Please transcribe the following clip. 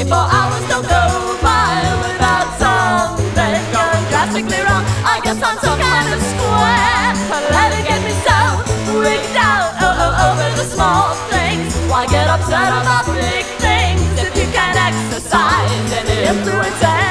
24 hours don't go by without something going drastically wrong. I guess I'm some kind of square. Let it get me so wigged out over the small things. Why get upset about big things if you can't exercise any influence?